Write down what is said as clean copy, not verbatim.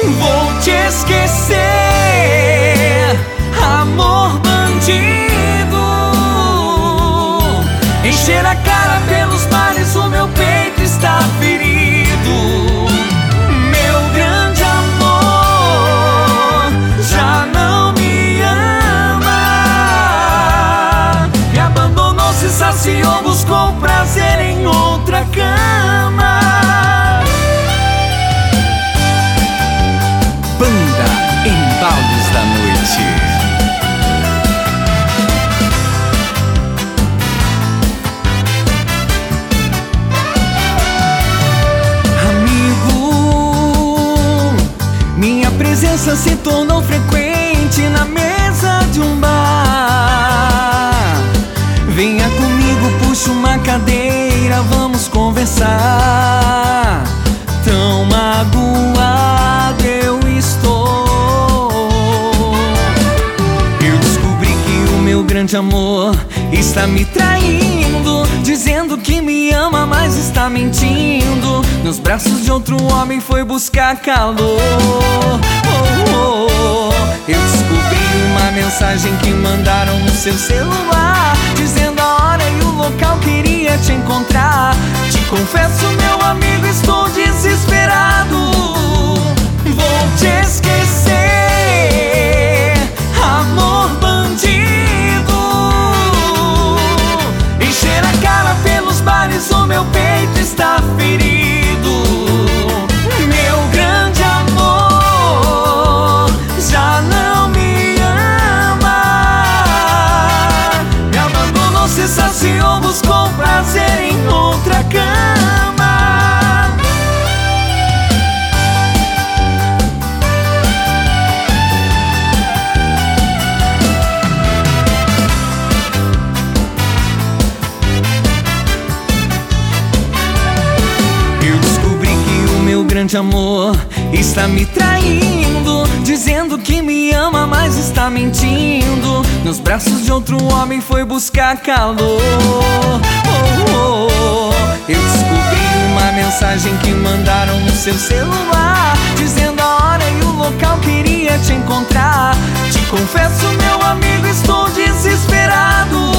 Vou te esquecer, amor bandido. Encher a cara pelos mares, o meu peito está ferido. Meu grande amor já não me ama. Me abandonou, se saciou, buscou prazer em outra cama. Banda Embalos da Noite. Minha presença se tornou frequente na mesa de um bar. Venha comigo, puxa uma cadeira, vamos conversar. Tão magoado eu estou. Eu descobri que o meu grande amor está me traindo, dizendo que me ama, mas está mentindo. Nos braços de outro homem foi buscar calor. Eu descobri uma mensagem que mandaram no seu celular, dizendo a hora e o local, queria te encontrar. Te confesso, meu amigo, estou desesperado. Vou te esquecer, amor bandido. Encher a cara pelos bares, o meu peito está ferido. Meu grande amor já não me ama. Me abandonou, se saciou, buscou prazer em outra cama. Eu descobri que o meu grande amor está me traindo, dizendo que me ama, mas está mentindo. Nos braços de outro homem foi buscar calor. Eu descobri uma mensagem que mandaram no seu celular, dizendo a hora e o local, queria te encontrar. Te confesso, meu amigo, estou desesperado.